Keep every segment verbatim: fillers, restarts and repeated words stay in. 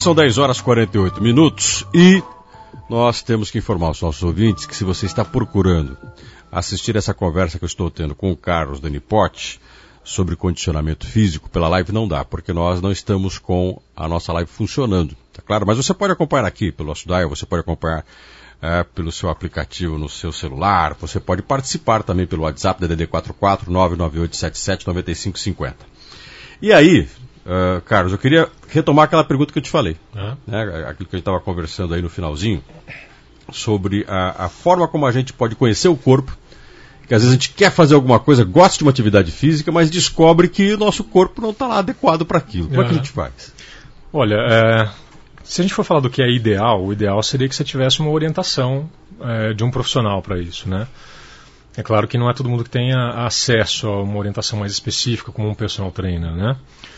São dez horas e quarenta e oito minutos e nós temos que informar os nossos ouvintes que se você está procurando assistir essa conversa que eu estou tendo com o Carlos Danipotti sobre condicionamento físico pela live, não dá, porque nós não estamos com a nossa live funcionando, tá claro? Mas você pode acompanhar aqui pelo nosso dial, você pode acompanhar é, pelo seu aplicativo no seu celular, você pode participar também pelo WhatsApp D D D quatro quatro nove nove oito sete sete nove cinco cinco zero. E aí, uh, Carlos, eu queria retomar aquela pergunta que eu te falei, uhum. né, aquilo que a gente estava conversando aí no finalzinho, sobre a, a forma como a gente pode conhecer o corpo, que às vezes a gente quer fazer alguma coisa, gosta de uma atividade física, mas descobre que o nosso corpo não está lá adequado para aquilo. Como uhum. é que a gente faz? Olha, é, se a gente for falar do que é ideal, o ideal seria que você tivesse uma orientação é, de um profissional para isso, né? É claro que não é todo mundo que tenha acesso a uma orientação mais específica, como um personal trainer, né?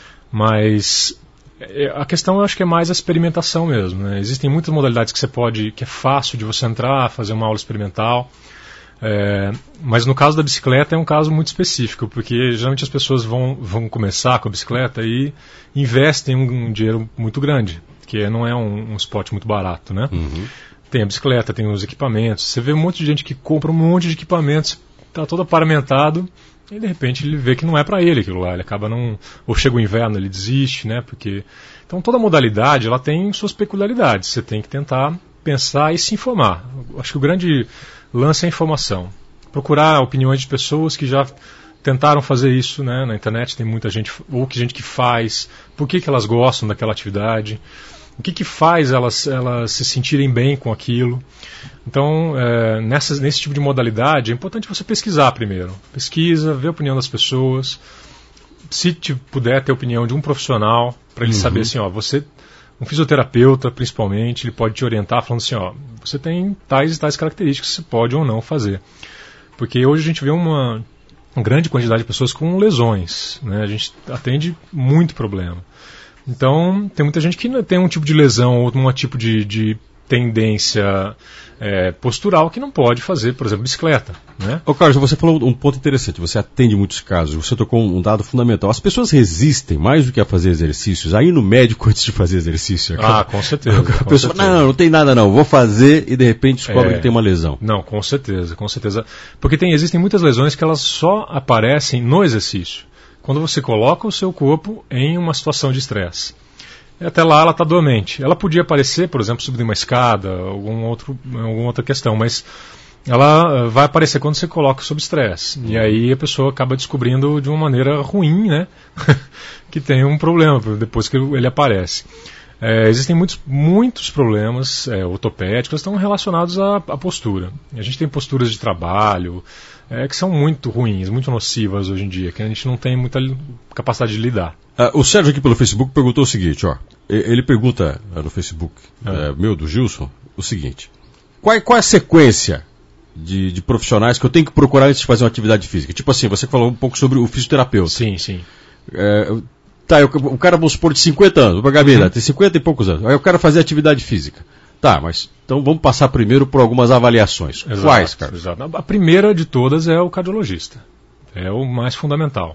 Mas a questão eu acho que é mais a experimentação mesmo, né? Existem muitas modalidades que você pode, que é fácil de você entrar, fazer uma aula experimental. É, mas no caso da bicicleta é um caso muito específico, porque geralmente as pessoas vão, vão começar com a bicicleta e investem um, um dinheiro muito grande, que não é um, um esporte muito barato, né? Uhum. Tem a bicicleta, tem os equipamentos, você vê um monte de gente que compra um monte de equipamentos, está todo aparamentado, e de repente ele vê que não é para ele aquilo lá, ele acaba não, ou chega o inverno, ele desiste, né? Porque então toda modalidade ela tem suas peculiaridades, você tem que tentar pensar e se informar. Acho que o grande lance é a informação. Procurar opiniões de pessoas que já tentaram fazer isso, né? Na internet tem muita gente, ou que gente que faz, por que, que elas gostam daquela atividade, o que, que faz elas, elas se sentirem bem com aquilo. Então, é, nessa, nesse tipo de modalidade, é importante você pesquisar primeiro. Pesquisa, ver a opinião das pessoas. Se te puder ter a opinião de um profissional, para ele uhum. saber assim, ó, você... Um fisioterapeuta, principalmente, ele pode te orientar falando assim, ó, você tem tais e tais características que você pode ou não fazer. Porque hoje a gente vê uma, uma grande quantidade de pessoas com lesões, né? A gente atende muito problema. Então, tem muita gente que tem um tipo de lesão ou um tipo de, de tendência é, postural que não pode fazer, por exemplo, bicicleta, né? Ô Carlos, você falou um ponto interessante, você atende muitos casos, você tocou um dado fundamental. As pessoas resistem mais do que a fazer exercícios, aí no médico antes de fazer exercício. Ah, com certeza. A com pessoa, certeza. não, não tem nada não, vou fazer e de repente descobre é, que tem uma lesão. Não, com certeza, com certeza. Porque tem, existem muitas lesões que elas só aparecem no exercício, quando você coloca o seu corpo em uma situação de estresse. Até lá ela está dormente. Ela podia aparecer, por exemplo, subindo uma escada, algum outro, alguma outra questão, mas ela vai aparecer quando você coloca sob estresse. E aí a pessoa acaba descobrindo de uma maneira ruim, né, que tem um problema depois que ele aparece. É, existem muitos, muitos problemas é, ortopédicos que estão relacionados à, à postura. A gente tem posturas de trabalho é, que são muito ruins, muito nocivas hoje em dia, que a gente não tem muita capacidade de lidar. Uh, o Sérgio aqui pelo Facebook perguntou o seguinte, ó, ele pergunta uh, no Facebook ah. uh, meu, do Gilson, o seguinte, qual, qual é a sequência de, de profissionais que eu tenho que procurar antes de fazer uma atividade física? Tipo assim, você falou um pouco sobre o fisioterapeuta. Sim, sim. Uh, Tá, eu, o cara, vamos supor, de cinquenta anos, vou pegar uhum. tem cinquenta e poucos anos, aí eu quero fazer atividade física. Tá, mas então vamos passar primeiro por algumas avaliações. Exato, quais, cara? Exato. A primeira de todas é o cardiologista. É o mais fundamental.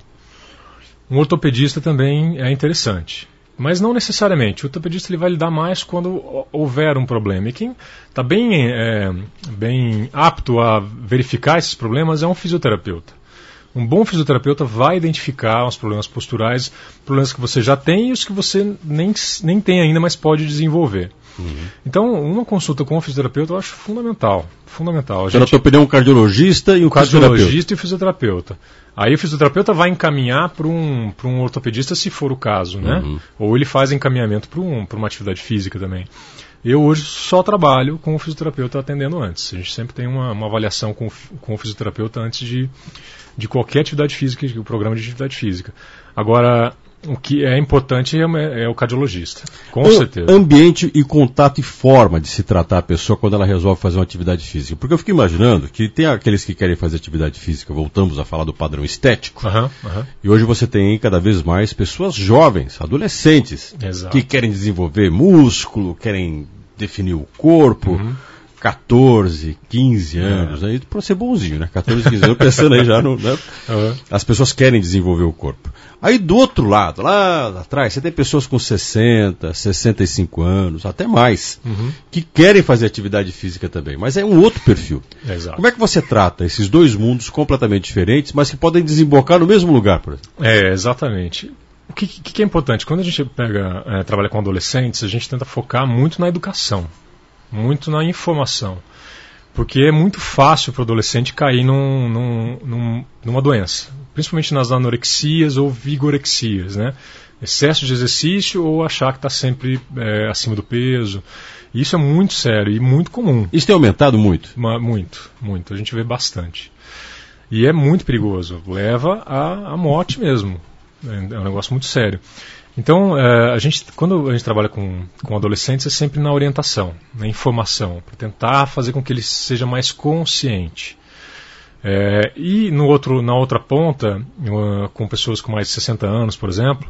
Um ortopedista também é interessante. Mas não necessariamente. O ortopedista ele vai lidar mais quando houver um problema. E quem está bem, é, bem apto a verificar esses problemas é um fisioterapeuta. Um bom fisioterapeuta vai identificar os problemas posturais, problemas que você já tem e os que você nem, nem tem ainda, mas pode desenvolver. Uhum. Então, uma consulta com o fisioterapeuta eu acho fundamental. Fundamental. Então, na tua opinião, um cardiologista e um fisioterapeuta. Cardiologista e fisioterapeuta. Aí o fisioterapeuta vai encaminhar para um, para um ortopedista se for o caso, né? Uhum. Ou ele faz encaminhamento para um, para uma atividade física também. Eu hoje só trabalho com o fisioterapeuta atendendo antes. A gente sempre tem uma, uma avaliação com, com o fisioterapeuta antes de, de qualquer atividade física, o programa de atividade física. Agora, o que é importante é, é o cardiologista, com o certeza. Ambiente e contato e forma de se tratar a pessoa quando ela resolve fazer uma atividade física. Porque eu fico imaginando que tem aqueles que querem fazer atividade física, voltamos a falar do padrão estético, uhum, uhum. e hoje você tem cada vez mais pessoas jovens, adolescentes, Exato. que querem desenvolver músculo, querem definir o corpo. Uhum. catorze, quinze anos, aí para ser bonzinho, né? catorze, quinze anos, pensando aí já no... Né? Uhum. As pessoas querem desenvolver o corpo. Aí do outro lado, lá atrás, você tem pessoas com sessenta, sessenta e cinco anos, até mais, uhum. que querem fazer atividade física também, mas é um outro perfil. Exato. Como é que você trata esses dois mundos completamente diferentes, mas que podem desembocar no mesmo lugar, por exemplo? É, exatamente. O que, que é importante? Quando a gente pega, é, trabalha com adolescentes, a gente tenta focar muito na educação, muito na informação. Porque é muito fácil para o adolescente cair num, num, num, numa doença, principalmente nas anorexias ou vigorexias, né? Excesso de exercício ou achar que está sempre é, acima do peso. E isso é muito sério e muito comum. Isso tem aumentado muito? Uma, muito, muito. A gente vê bastante. E é muito perigoso. Leva à, à morte mesmo. É um negócio muito sério. Então, é, a gente, quando a gente trabalha com, com adolescentes, é sempre na orientação, na informação, para tentar fazer com que ele seja mais consciente. É, e no outro, na outra ponta, uh, com pessoas com mais de sessenta anos, por exemplo,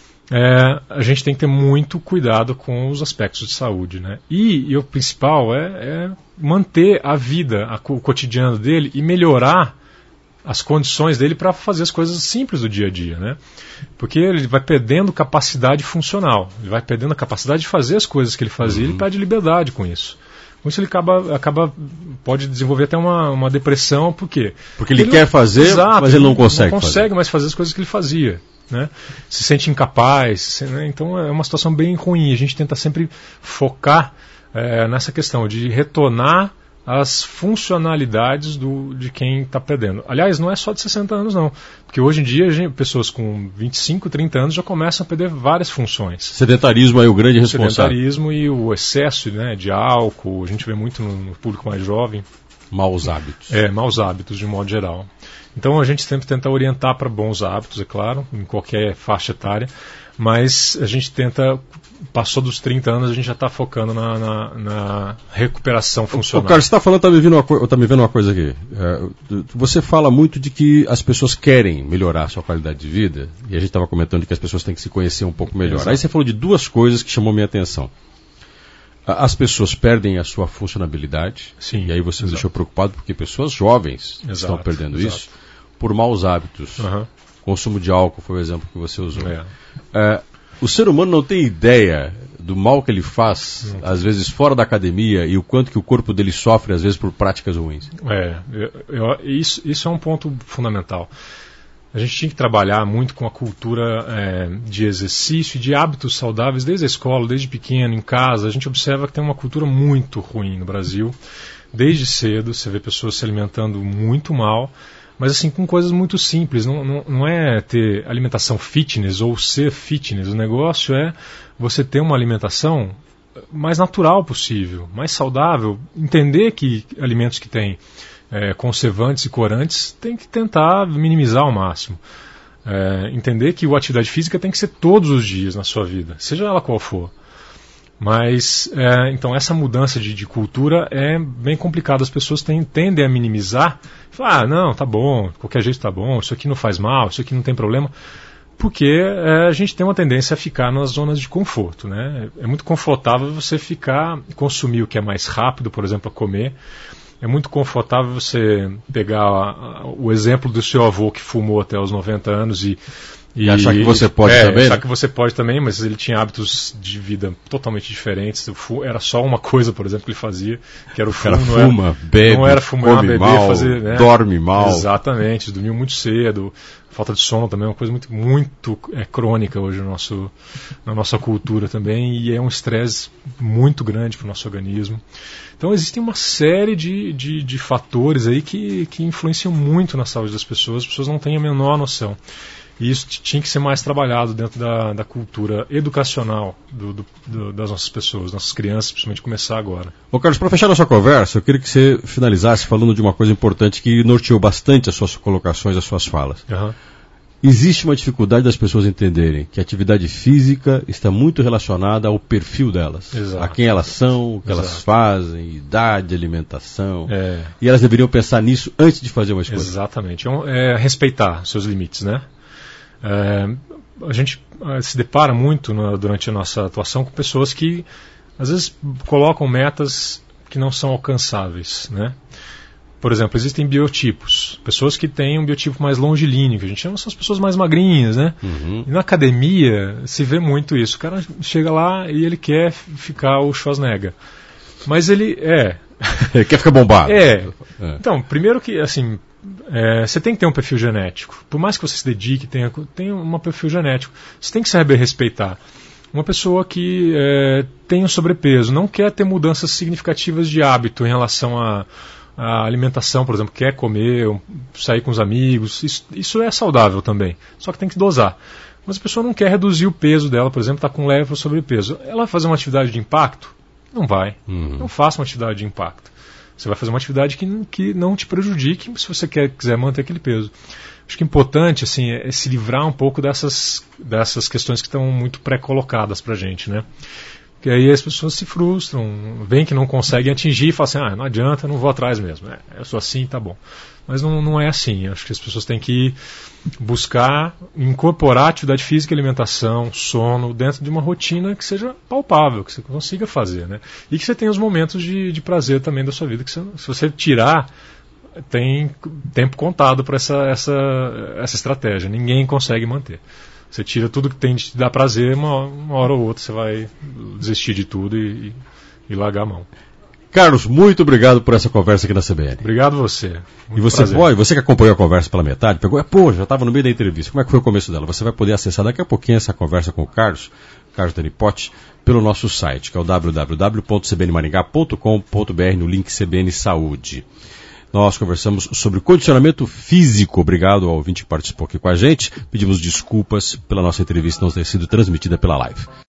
é, a gente tem que ter muito cuidado com os aspectos de saúde, né? E, e o principal é, é manter a vida, a, o cotidiano dele e melhorar as condições dele para fazer as coisas simples do dia a dia, né? Porque ele vai perdendo capacidade funcional, ele vai perdendo a capacidade de fazer as coisas que ele fazia, uhum. ele perde liberdade com isso. Com isso ele acaba, acaba pode desenvolver até uma, uma depressão, por quê? Porque ele, ele quer não, fazer, exato, mas ele não consegue Não consegue fazer. mais fazer as coisas que ele fazia, né? Se sente incapaz, se, né? Então é uma situação bem ruim. A gente tenta sempre focar é, nessa questão de retornar as funcionalidades do, de quem está perdendo. Aliás, não é só de sessenta anos, não. Porque hoje em dia, gente, pessoas com vinte e cinco, trinta anos já começam a perder várias funções. Sedentarismo é o grande responsável. Sedentarismo e o excesso, né, de álcool, a gente vê muito no, no público mais jovem. Maus hábitos. É, maus hábitos, de modo geral. Então a gente sempre tenta orientar para bons hábitos, é claro, em qualquer faixa etária, mas a gente tenta, passou dos trinta anos, a gente já está focando na, na, na recuperação funcional. Ô, Carlos, você está falando, está me, vendo uma, tá me vendo uma coisa aqui. É, você fala muito de que as pessoas querem melhorar a sua qualidade de vida, e a gente estava comentando que as pessoas têm que se conhecer um pouco melhor. Exato. Aí você falou de duas coisas que chamou minha atenção. As pessoas perdem a sua funcionabilidade, Sim, e aí você me exato. deixou preocupado porque pessoas jovens Exato, estão perdendo exato. isso por maus hábitos. Uhum. Consumo de álcool foi o exemplo que você usou. É. É, o ser humano não tem ideia do mal que ele faz, uhum. às vezes fora da academia, e o quanto que o corpo dele sofre, às vezes, por práticas ruins. É, eu, eu, isso, isso é um ponto fundamental. A gente tinha que trabalhar muito com a cultura é, de exercício e de hábitos saudáveis desde a escola, desde pequeno, em casa. A gente observa que tem uma cultura muito ruim no Brasil. Desde cedo, você vê pessoas se alimentando muito mal, mas assim, com coisas muito simples. Não, não, não é ter alimentação fitness ou ser fitness. O negócio é você ter uma alimentação mais natural possível, mais saudável. Entender que alimentos que têm É, conservantes e corantes, tem que tentar minimizar ao máximo. É, entender que a atividade física tem que ser todos os dias na sua vida, seja ela qual for. Mas, é, então, essa mudança de, de cultura é bem complicada. As pessoas tem, tendem a minimizar. Falar, ah, não, tá bom, de qualquer jeito tá bom, isso aqui não faz mal, isso aqui não tem problema. Porque é, a gente tem uma tendência a ficar nas zonas de conforto, né? É muito confortável você ficar, consumir o que é mais rápido, por exemplo, a comer. É muito confortável você pegar o exemplo do seu avô que fumou até os noventa anos e, e, e achar que você pode é, também? Achar que você pode também, mas ele tinha hábitos de vida totalmente diferentes. Era só uma coisa, por exemplo, que ele fazia, que era o fumo. Era não fuma, era, bebe, não era fumar, come beber, mal, fazer, né? dorme mal. Exatamente, dormiu muito cedo. Falta de sono também é uma coisa muito, muito é, crônica hoje no nosso, na nossa cultura também, e é um estresse muito grande para o nosso organismo. Então existem uma série de, de, de fatores aí que, que influenciam muito na saúde das pessoas, as pessoas não têm a menor noção. E isso tinha que ser mais trabalhado dentro da, da cultura educacional do, do, do, das nossas pessoas, nossas crianças, principalmente começar agora. Ô Carlos, para fechar nossa conversa, eu queria que você finalizasse falando de uma coisa importante que norteou bastante as suas colocações, as suas falas. Uhum. Existe uma dificuldade das pessoas entenderem que a atividade física está muito relacionada ao perfil delas. Exato. A quem elas são, o que Exato. elas fazem, idade, alimentação. É. E elas deveriam pensar nisso antes de fazer uma escolha. Exatamente. É, é respeitar seus limites, né? É, a gente é, se depara muito no, durante a nossa atuação com pessoas que às vezes colocam metas que não são alcançáveis, né? Por exemplo, existem biotipos, pessoas que têm um biotipo mais longilíneo, que a gente chama são as pessoas mais magrinhas, né? Uhum. E na academia se vê muito isso. O cara chega lá e ele quer ficar o Schwarzenegger. Mas ele é... Ele quer ficar bombado. É. é. Então, primeiro que, assim, é, você tem que ter um perfil genético. Por mais que você se dedique, tenha, tenha um perfil genético. Você tem que saber respeitar. Uma pessoa que é, tem um sobrepeso, não quer ter mudanças significativas de hábito em relação a... a alimentação, por exemplo, quer comer, sair com os amigos, isso, isso é saudável também, só que tem que dosar. Mas a pessoa não quer reduzir o peso dela, por exemplo, está com leve sobrepeso. Ela vai fazer uma atividade de impacto? Não vai. Uhum. Não faça uma atividade de impacto. Você vai fazer uma atividade que, que não te prejudique se você quer, quiser manter aquele peso. Acho que o importante assim, é, é se livrar um pouco dessas, dessas questões que estão muito pré-colocadas para a gente, né? Porque aí as pessoas se frustram, veem que não conseguem atingir e falam assim, ah, não adianta, não vou atrás mesmo. É, eu sou assim, tá bom. Mas não, não é assim. Acho que as pessoas têm que buscar incorporar atividade física, alimentação, sono, dentro de uma rotina que seja palpável, que você consiga fazer, né? E que você tenha os momentos de, de prazer também da sua vida, que você, se você tirar, tem tempo contado para essa, essa, essa estratégia. Ninguém consegue manter. Você tira tudo que tem de te dar prazer, uma, uma hora ou outra você vai desistir de tudo e, e, e largar a mão. Carlos, muito obrigado por essa conversa aqui na C B N. Obrigado a você. Muito e você prazer. pode, você que acompanhou a conversa pela metade, pegou, pô, já estava no meio da entrevista, como é que foi o começo dela? Você vai poder acessar daqui a pouquinho essa conversa com o Carlos, Carlos Danipotti, pelo nosso site, que é o w w w ponto c b n maringá ponto com ponto b r, no link C B N Saúde. Nós conversamos sobre condicionamento físico. Obrigado ao ouvinte que participou aqui com a gente. Pedimos desculpas pela nossa entrevista não ter sido transmitida pela live.